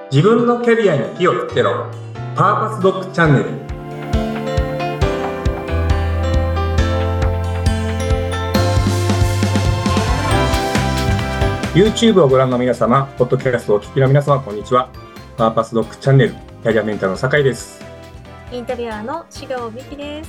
自分のキャリアに火をつけろ。パーパスドッグチャンネル。YouTube をご覧の皆様、ポッドキャストをお聞きの皆様、こんにちは。パーパスドッグチャンネル、キャリアメンターの酒井です。 インタビュアーの志賀美希です。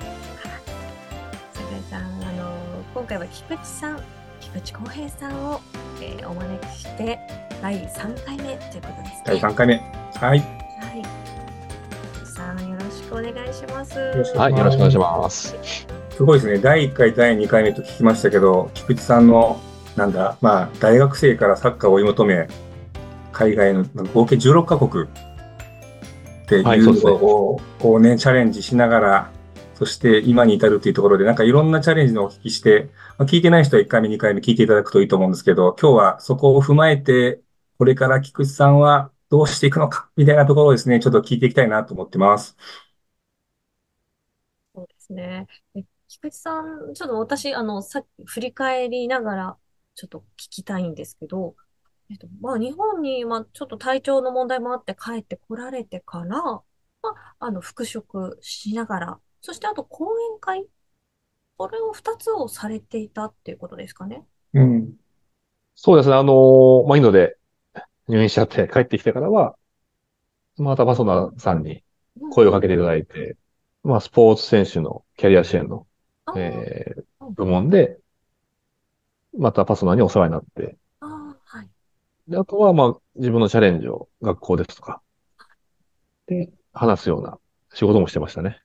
酒井さん、今回は菊池康平さんを、お招きして第3回目ということですね。 第3回目。はい。 はい。さん、よろしくお願いします。 はい、よろしくお願いします。 すごいですね。第1回、第2回目と聞きましたけど、菊池さんの、大学生からサッカーを追い求め、海外の合計16カ国っていうのをこうね、チャレンジしながら、そして今に至るというところで、いろんなチャレンジのお聞きして、聞いてない人は1回目、2回目聞いていただくといいと思うんですけど、今日はそこを踏まえて、これから菊池さんはどうしていくのか、みたいなところをですね、ちょっと聞いていきたいなと思ってます。 そうですね。菊池さん、ちょっと私、さっき振り返りながら、ちょっと聞きたいんですけど、日本に、ちょっと体調の問題もあって帰ってこられてから、復職しながら、そしてあと講演会、これを2つをされていたっていうことですかね。 うん。 そうですね。インドで入院しちゃって帰ってきてからは、またパソナさんに声をかけていただいて、スポーツ選手のキャリア支援の、 あ部門で、またパソナにお世話になって、 はい。 で、あとは、自分のチャレンジを学校ですとか、で、話すような仕事もしてましたね。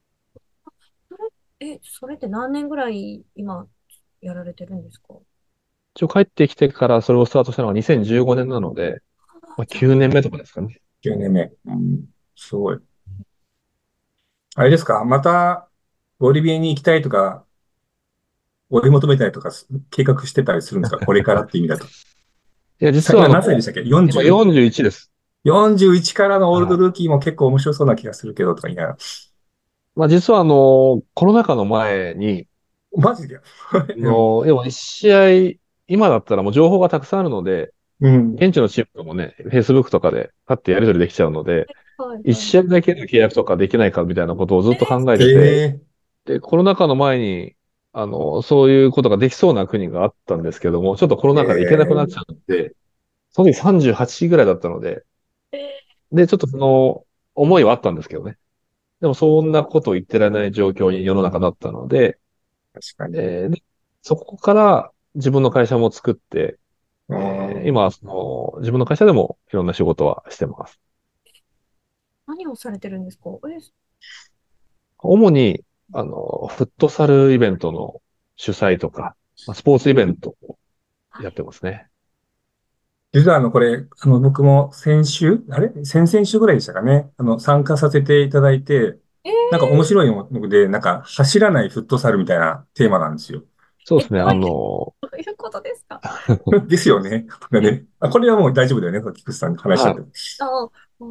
それって何年ぐらい今やられてるんですか？ 一応帰ってきてからそれをスタートしたのが2015年なので、 じゃ 9年目とかですかね。 9年目。うん。すごい。あれですか、また、ボリビアに行きたいとか、追い求めたいとか、計画してたりするんですか？これからって意味だと。 いや、実は今何歳でしたっけ？ 今 40？ 41です。 41からのオールドはい。 ルーキーも結構面白そうな気がするけど、とか言いながら。 実はコロナ禍の前に、 マジでうん。 要は一試合、今だったらもう情報がたくさんあるので、 うん。 現地のチームともね、Facebook とかでパッてやり取りできちゃうので、 はいはい。 一試合だけの契約とかできないかみたいなことをずっと考えてて、 ええで、コロナ禍の前に、そういうことができそうな国があったんですけども、ちょっとコロナ禍で行けなくなっちゃええって、その時38ぐらいだったので、 えで、ちょっとその思いはあったんですけどね。でもそんなことを言ってられない状況に世の中だったので、 確かに。 でそこから自分の会社も作って、 うん。 今、自分の会社でもいろんな仕事はしてます。 何をされてるんですか？ 主に、フットサルイベントの主催とか、スポーツイベントをやってはい。 ますね。 実はこれ、僕も先週、先々週ぐらいでしたかね。参加させていただいて、 えー、 面白いので、走らないフットサルみたいなテーマなんですよ。 そうですね。 どういうことですか？ ですよね。これはもう大丈夫だよね。菊池さんに話しちゃって。 はい。 あ、うん。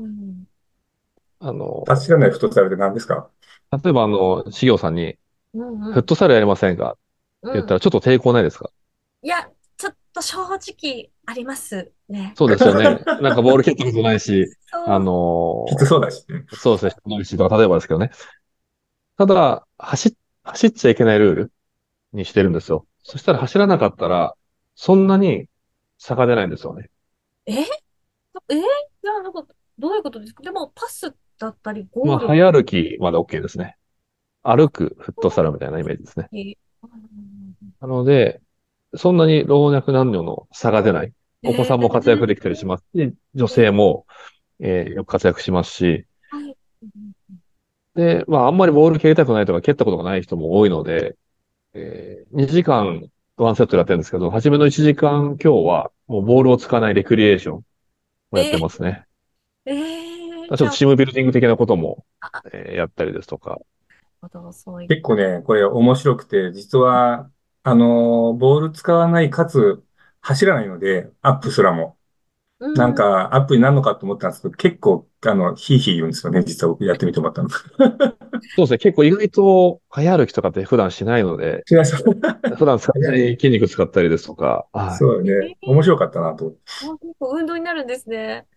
あの、 走らないフットサルって何ですか？ 例えばしげおさんに、 うんうん。 フットサルやりませんかってうん。 言ったらちょっと抵抗ないですか？ いや、ちょっと正直ありますね。 そうですよね。なんかボール蹴ったことないし、 そう。 きつそうだしね。 そうですね、人のしとか、例えばですけどね。ただ、走っちゃいけないルールにしてるんですよ。そしたら走らなかったら、そんなに差が出ないんですよね。 えいや、どういうことですか？でも、パスだったり、ゴール早歩きまで OK ですね。歩くフットサルみたいなイメージですね。 に、 なので、そんなに老若男女の差が出ない。お子えさんも活躍できたりしますし、女性も、よく活躍しますし、 はい。 で、あんまりボール蹴りたくないとか蹴ったことがない人も多いので、2時間ワンセットでやってるんですけど、初めの1時間今日はもうボールを使わないレクリエーションをやってえますね。ちょっとじゃチームビルディング的なことも、 あ、 やったりですとか。 そういっ結構ね、これ面白くて、実は、ボール使わないかつ走らないので、アップすらも。 うん。 アップになるのかと思ったんですけど、結構、ヒーヒー言うんですよね。実は僕やってみて思ったの。 そうですね。結構意外と早歩きとかって普段しないので、 違います。 普段使っ早い。 て筋肉使ったりですとか、はい。 そうだね。面白かったなと思って。 結構運動になるんですね。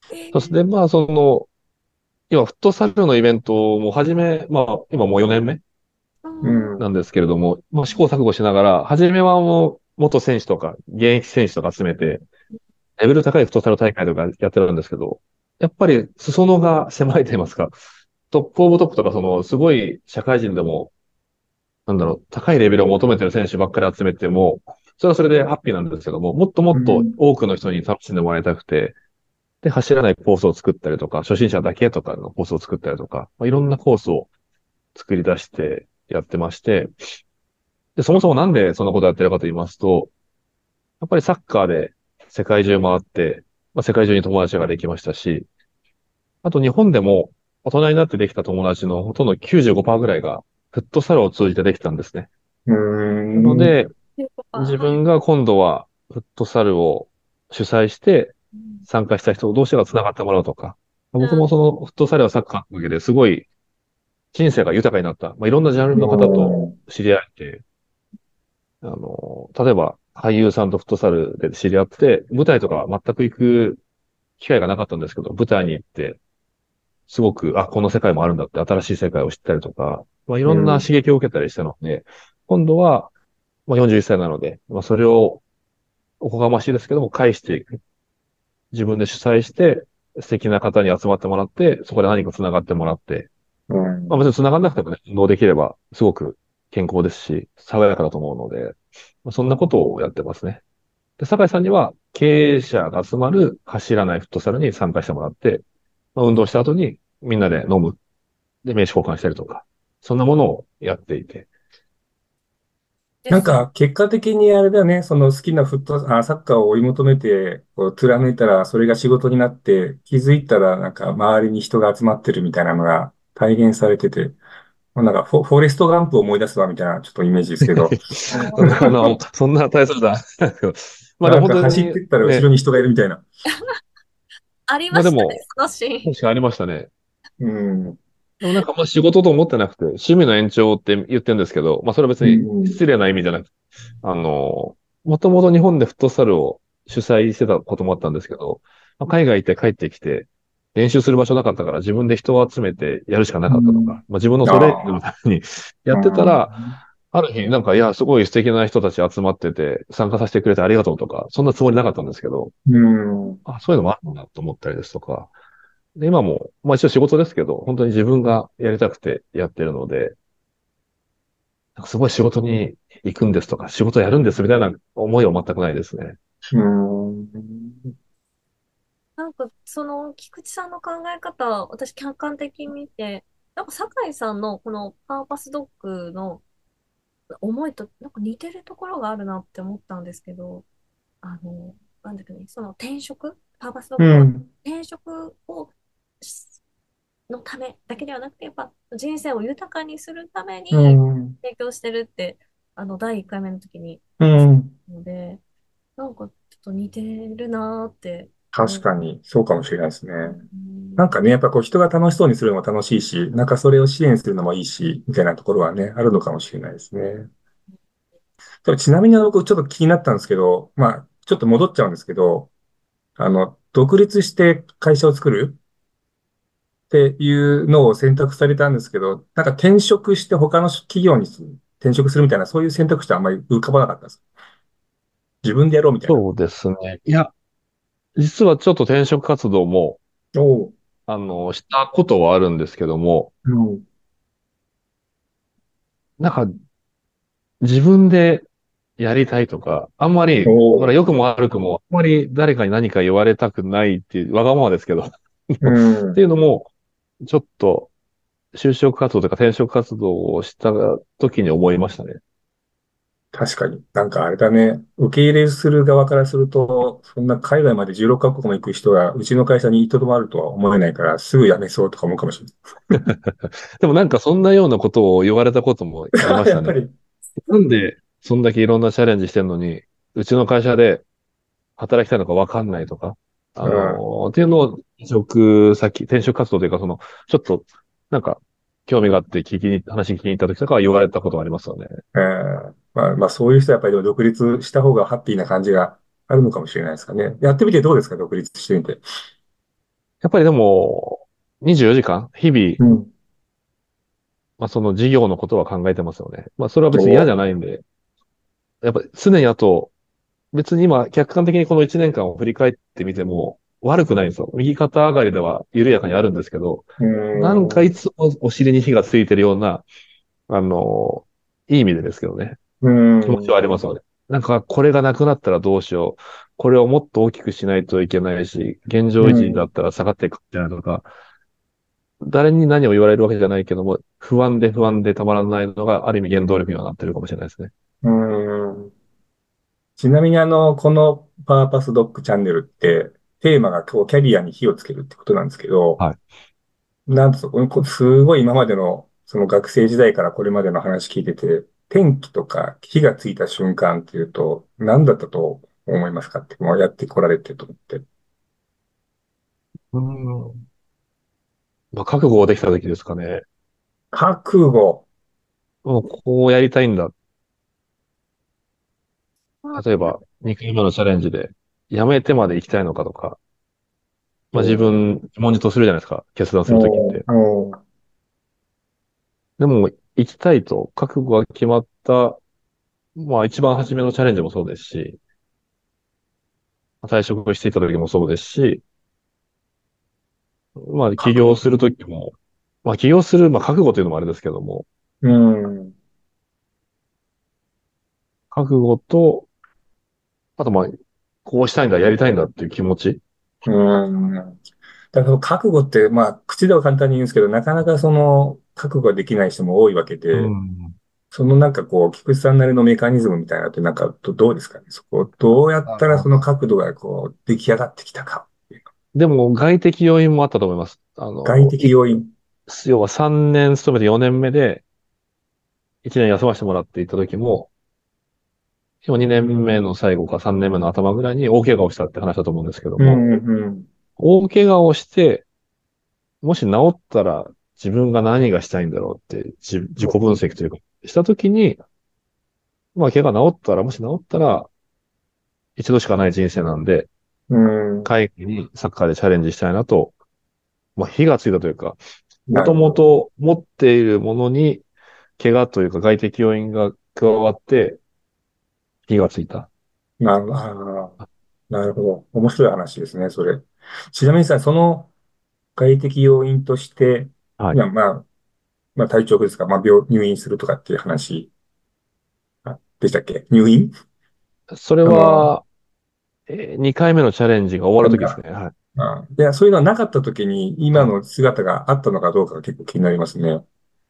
そして、まあ、今、フットサルのイベントもまあ、今もう4年目ううん。 なんん。 ですけれども、まあ、試行錯誤しながら、初めはもう、元選手とか、現役選手とか集めて、レベル高いフットサル大会とかやってるんですけど、やっぱり裾野が狭いと言いますか、トップオブトップとか、すごい社会人でも、なんだろう、高いレベルを求めてる選手ばっかり集めても、それはそれでハッピーなんですけども、もっともっとうん。 多くの人に楽しんでもらいたくて、で、走らないコースを作ったりとか、初心者だけとかのコースを作ったりとか、まあ、いろんなコースを作り出してやってまして、で、そもそもなんでそんなことやってるかと言いますと、やっぱりサッカーで世界中回って、まあ、世界中に友達ができましたし、あと日本でも大人になってできた友達のほとんど95%ぐらいがフットサルを通じてできたんですね。 うなのん。 で、自はい。 分が今度はフットサルを主催してうん。 参加した人同士が繋がってもらうとか、僕もうん。 そのフットサルやサッカーのおかげですごい人生が豊かになった。まあ、いろんなジャンルの方と知り合えて、例えば俳優さんとフットサルで知り合って、舞台とか全く行く機会がなかったんですけど、舞台に行って、すごく、あ、この世界もあるんだって新しい世界を知ったりとか、まあ、いろんなうん。 刺激を受けたりしたので、今度は、まあ、41歳なので、まあ、それをおこがましいですけども、返していく。自分で主催して、素敵な方に集まってもらって、そこで何か繋がってもらって、 うん。 まあ別に繋がんなくてもね、運動できれば、すごく健康ですし、爽やかだと思うので、まあ、そんなことをやってますね。で、酒井さんには、経営者が集まる走らないフットサルに参加してもらって、まあ、運動した後にみんなで飲む。で、名刺交換したりとか、そんなものをやっていて。 です。 なんか、結果的にあれだよね、その好きなサッカーを追い求めて、こう、貫いたら、それが仕事になって、気づいたら、なんか、周りに人が集まってるみたいなのが体現されてて、まあ、なんかフォレストガンプを思い出すわ、みたいな、ちょっとイメージですけど、 そんな大切だ。まあでもなん本当にか走ってったら後ろね、 に人がいるみたいな。 ありましたね、 まあでも、 そのシーン。 確かにありましたね。 うん。 でもなんかあんま仕事と思ってなくて、趣味の延長って言ってるんですけど、まあそれは別うにん。 失礼な意味じゃなくて、もともと日本でフットサルを主催してたこともあったんですけど、まあ、海外行って帰ってきて、練習する場所なかったから自分で人を集めてやるしかなうかったとか、 ん。 まあ自分のトレーニングのあためにやあ。 ってたら、 うん。 ある日、なんか、いや、すごい素敵な人たち集まってて、参加させてくれてありがとうとか、そんなつもりなかったんですけど、 うん。 あ、そういうのもあるんだと思ったりですとか、で、今も、まあ一応仕事ですけど、本当に自分がやりたくてやってるので、なんかすごい仕事に行くんですとか、仕事やるんですみたいな思いは全くないですね。 うん。 なんか、その、菊池さんの考え方、私客観的に見て、なんか、酒井さんのこのパーパスドッグの思いと、なんか似てるところがあるなって思ったんですけど、なんだっけね、その転職、パーパスドッグはうん。 転職のためだけではなくて、やっぱ人生を豊かにするためうにん。 提供してるって、第1回目の時にうおっしゃっん。 たので、なんかちょっと似てるなーって思う。 確かに、そうかもしれないですね。 うん。 なんかね、やっぱこう人が楽しそうにするのも楽しいし、なんかそれを支援するのもいいし、みたいなところはね、あるのかもしれないですね。でもちなみに僕ちょっと気になったんですけど、まあ、ちょっと戻っちゃうんですけど、独立して会社を作るっていうのを選択されたんですけど、なんか転職して他の企業に転職するみたいな、そういう選択肢はあんまり浮かばなかったです。自分でやろうみたいな。 そうですね。いや、実はちょっと転職活動も、 おお。 したことはあるんですけども、 うん。 なんか自分でやりたいとか、あんまおり、ほら、 お。 良くも悪くも、あんまり誰かに何か言われたくないっていう、わがままですけど、っうていん。 うのも、ちょっと、就職活動とか転職活動をした時に思いましたね。 確かに。なんかあれだね。受け入れする側からすると、そんな海外まで16カ国も行く人がうちの会社にとどまるとは思えないから、すぐ辞めそうとか思うかもしれでもなんかそんなようなことを言われたこともありまない。 したね。 やっぱり。 なんで、そんだけいろんなチャレンジしてんのに、うちの会社で働きたいのかわかんないとか、 うん。 っていうのを、転職活動というか、ちょっと、なんか、興味があって話聞きに行った時とかは言われたことがありますよね。 まあ、まあそういう人はやっぱり独立した方がハッピーな感じがあるのかもしれないですかね。やってみてどうですか、独立してみて。 やっぱりでも、24時間、日々、 うん。 その事業のことは考えてますよね。それは別に嫌じゃおないんで、やっぱり常に別に今、客観的にこの1年間を振り返ってみても、悪くないんですよ。右肩上がりでは緩やかにあるんですけど、 うなんかいん。 つもお尻に火がついてるような、あの、いい意味でですけどね、 う気持ちはん。 ありますよね。なんか、これがなくなったらどうしよう。これをもっと大きくしないといけないし、現状維持だうん。 ったら下がっていくみたいなとか、誰に何を言われるわけじゃないけども、不安でたまらないのが、ある意味原動力にはなってるかもしれないですね。 うん。ちなみにこのパーパスドッグチャンネルって、テーマがキャリアに火をつけるってことなんですけど、 はい。 なんとすごい今までの、その学生時代からこれまでの話聞いてて、転機とか火がついた瞬間っていうと、何だったと思いますかって、もうやってこられてると思って。 うん。覚悟ができた時ですかね。 覚悟。 もうこうやりたいんだ。 まあ、 例えば、2回目のチャレンジで、やめてまで行きたいのかとか、自お分、自問自答するじゃないですか。決断するときっおて。 おでも、行きたいと覚悟が決まった、一番初めのチャレンジもそうですし、退職していた時もそうですし、起覚悟。 業するときも、起業する、覚悟というのもあれですけども、 うん。 覚悟と、あとこうしたいんだ、やりたいんだっていう気持ち。 うん。だから覚悟って、口では簡単に言うんですけど、なかなか覚悟ができない人も多いわけうで、 ん。 菊池さんなりのメカニズムみたいなのってどうですかね。そこ、どうやったらそのあ角度が出来上がってきたかっていう。 でも、外的要因もあったと思います。 外的要因。 要は3年勤めて4年目で、1年休ませてもらっていた時も、今2年目の最後か3年目の頭ぐらいに大怪我をしたって話だと思うんですけども、 うん、うん。 大怪我をして、もし治ったら自分が何がしたいんだろうって自己分析というか、した時に、怪我治ったら、もし治ったら、一度しかない人生なんで、 うん。 海外にサッカーでチャレンジしたいなと、火がついたというか、もともなるほど。 と持っているものに、怪我というか外的要因が加わって、火がついた。 なるほど。面白い話ですね、それ。ちなみにさ、その外的要因として、 はい。 今、体調ですか、入院するとかっていう話、でしたっけ？入院。 それあの、 は、2回目のチャレンジが終わるときですなんか、 ね。はい。 いや、そういうのはなかった時に、今はい。 の姿があったのかどうかが結構気になりますね。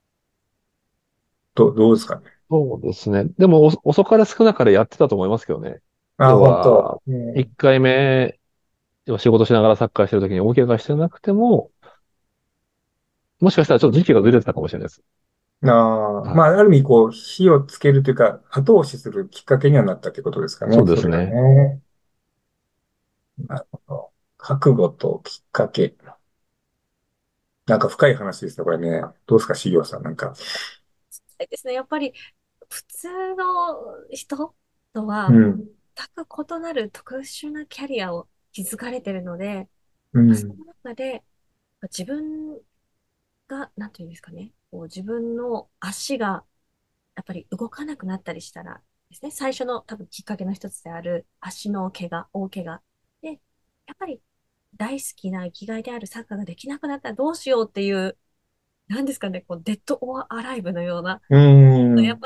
どうですかね。 そうですね。でも、遅かれ少なかれやってたと思いますけどね。 あ、 要本当。 は、1回目、要は仕事しながらサッカーしてるときに大怪我してなくても、もしかしたらちょっと時期がずれてたかもしれないです。はい。 ある意味、火をつけるというか、後押しするきっかけにはなったってことですかそうね、それがですね。 ね。なるほど。覚悟ときっかけ。なんか深い話ですね、これね。どうですか、しぎょうさん、なんか。 そうですね。やっぱり、普通の人とはうん、 全く異なる特殊なキャリアを築かれているので、そうん、 の中で自分が、なんていうんですかね、自分の足がやっぱり動かなくなったりしたらですね、最初の多分きっかけの一つである足の怪我、大怪我。で、やっぱり大好きな生きがいであるサッカーができなくなったらどうしようっていう、なんですかね、デッドオアアライブのような、 うん、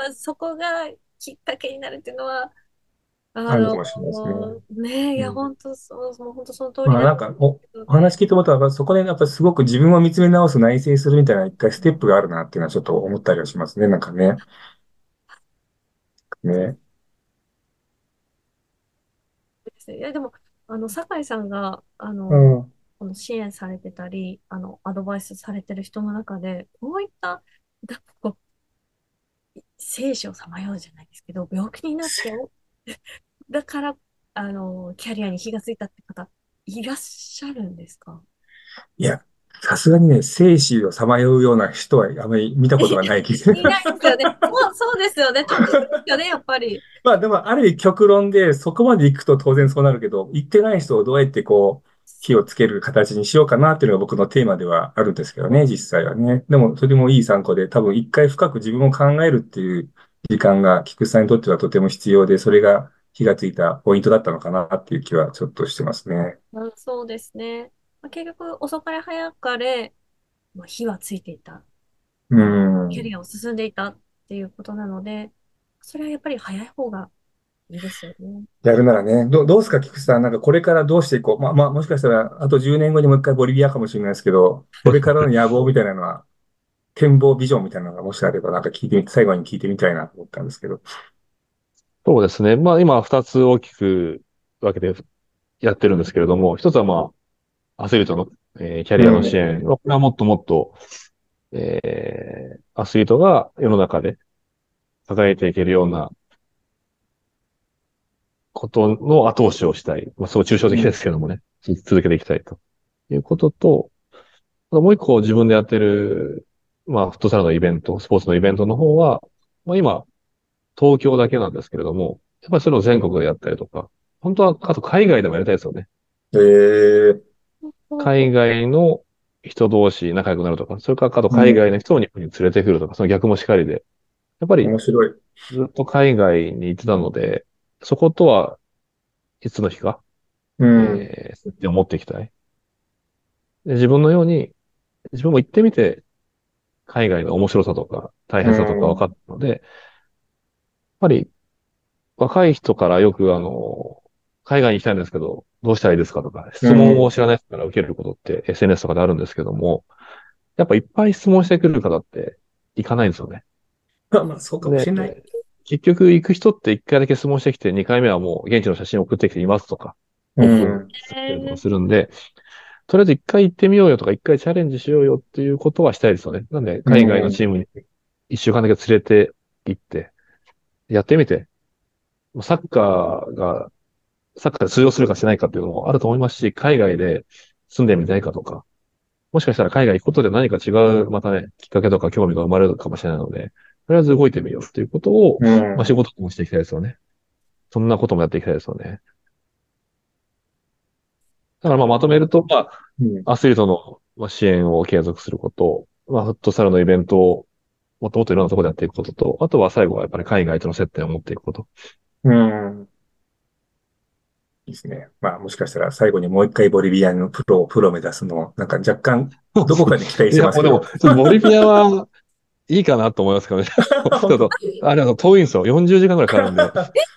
やっぱそこがきっかけになるっていうのは、 あるのかもしれないですね。 ねえ、いや、 うん。 本当そう、もう本当その通りだなんか、お話けどね。 聞いてもらったら、そこでやっぱりすごく自分を見つめ直す、内省するみたいな一回ステップがあるなっていうのはちょっと思ったりはしますね、なんかね。ね。 ですね。いや、でも、酒井さんが、 うん。 この支援されてたり、アドバイスされてる人の中で、こういった、だこ生死をさまようじゃないですけど、病気になって、だから、キャリアに火がついたって方、いらっしゃるんですか？ いや、さすがにね、生死をさまようような人はあまり見たことがない気が。 いないですよね。そうですよね。ちょっとですよね、やっぱり。 でも、ある意味極論で、そこまで行くと当然そうなるけど、行ってない人をどうやって火をつける形にしようかなっていうのが僕のテーマではあるんですけどね、実際はね。でも、とてもいい参考で、多分一回深く自分を考えるっていう時間が、菊池さんにとってはとても必要で、それが火がついたポイントだったのかなっていう気はちょっとしてますね。 そうですね。結局、遅かれ早かれ、火はついていた。 うん。 キャリアを進んでいたっていうことなので、それはやっぱり早い方がいいですよね。 やるならね、どうですか、菊池さん。なんかこれからどうしていこう。もしかしたら、あと10年後にもう一回ボリビアかもしれないですけど、これからの野望みたいなのは、展望ビジョンみたいなのがもしあれば、なんか聞いてみ、最後に聞いてみたいなと思ったんですけど。 そうですね。今二つ大きく分けてやってるんですけれども、一つはアスリートの、キャリアの支うん。 援。これはもっともっと、アスリートが世の中で輝いていけるようなことの後押しをしたい。すごい抽象的でうん。 すけどもね。続けていきたいということと、もう一個自分でやってる、フットサルのイベント、スポーツのイベントの方は、今、東京だけなんですけれども、やっぱりそれを全国でやったりとか、本当は、あと海外でもやりたいですよね。 ええ、 海外の人同士仲良くなるとか、それからあとうん。 海外の人を日本に連れてくるとか、その逆もしかりで、やっぱり面白い。 ずっと海外に行ってたので、そことはいつの日か、 うん。 接点を持っていきたい。で、自分のように、自分も行ってみて、海外の面白さとか大う変さとか分かっん。 たので、やっぱり若い人からよく海外に行きたいんですけど、どうしたらいいですかとか、 う質問をん。 知らない人から受けることって SNS とかであるんですけども、やっぱいっぱい質問してくる方って行かないんですよね。 そうかもしで、 れない。 結局行く人って1回だけ質問してきて、2回目はもう現地の写真を送ってきていますとか、 うん。 来たりとかするんで、とりあえず1回行ってみようよとか、1回チャレンジしようよっていうことはしたいですよね。なんで、 う海外のん。 チームに1週間だけ連れて行って、やってみて、サッカーがサッカーで通用するかしないかっていうのもあると思いますし、海外で住んでみたいかとか、もしかしたら海外行くことで何か違う、またね、きっかけとか興味が生まれるかもしれないので、とりあえず動いてみようっていうことを、 うん。 仕事ともしていきたいですよね。そんなこともやっていきたいですよね。だからまとめると、 うん。 アスリートの支援を継続すること、フットサルのイベントをもっともっといろんなところでやっていくことと、あとは最後はやっぱり海外との接点を持っていくこと。 うん。いいですね。もしかしたら最後にもう一回ボリビアのプロを目指すのも、なんか若干、どこかで期待しいや、もうでも、 てますけど。 ちょっとボリビアはいいかなと思いますけどね。ちょっと、 本当。 あれ遠いんですよ。40時間ぐらいかかるんで。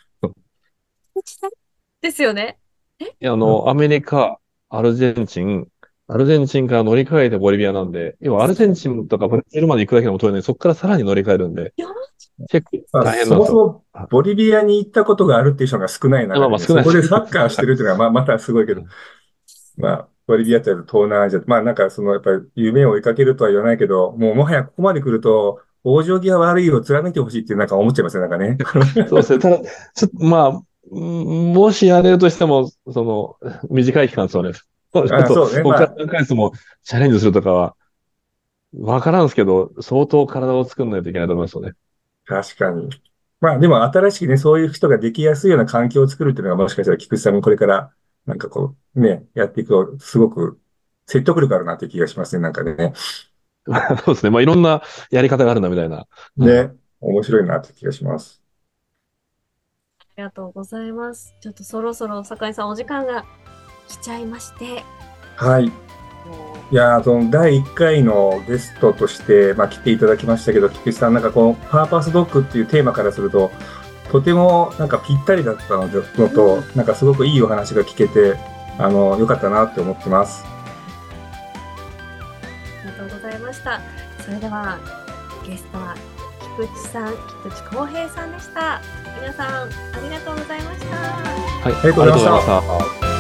ですよね。 アメリカ、アルゼンチン、アルゼンチンから乗り換えてボリビアなんで、要はアルゼンチンとかブラジルまで行くだけでも遠いのに、そこからさらに乗り換えるんで、 いや、 結構大変そなんですよ。 もそもボリビアに行ったことがあるっていう人が少ない中でね、 少ないです。 そこでサッカーしてるっていうのは、またすごいけど、ボリビアって東南アジア、なんかやっぱり夢を追いかけるとは言わないけど、もうもはやここまで来ると、往生際悪いを貫いてほしいってなんか思っちゃいますね、なんかね。 そうですね。ただ、ちょっと、もしやれるとしても、短い期間そうです。あと、 そうね。 ここから何ヶ月もチャレンジするとかは、わからんすけど、相当体を作んないといけないと思いますよね。 確かに。でも新しくね、そういう人ができやすいような環境を作るっていうのがもしかしたら菊池さんもこれからなんかこうね、やっていくとすごく説得力あるなっていう気がしますね、なんかね。 そうですね。いろんなやり方があるな、みたいな。はい。 ね、面白いなって気がします。 ありがとうございます。ちょっとそろそろ酒井さんお時間が来ちゃいまして、 はい。 もいやー、その第1回のゲストとして、来ていただきましたけど、菊池さん、なんかこのパーパスドッグっていうテーマからすると、とてもなんかぴったりだったのう、うん、 と、なんかすごくいいお話が聞けて、良かったなって思ってます。 ありがとうございました。それでは、ゲストは菊池さん、菊池康平さんでした。皆さん、ありがとうございました。 はい。 ありがとうございましありがとうございました。 た。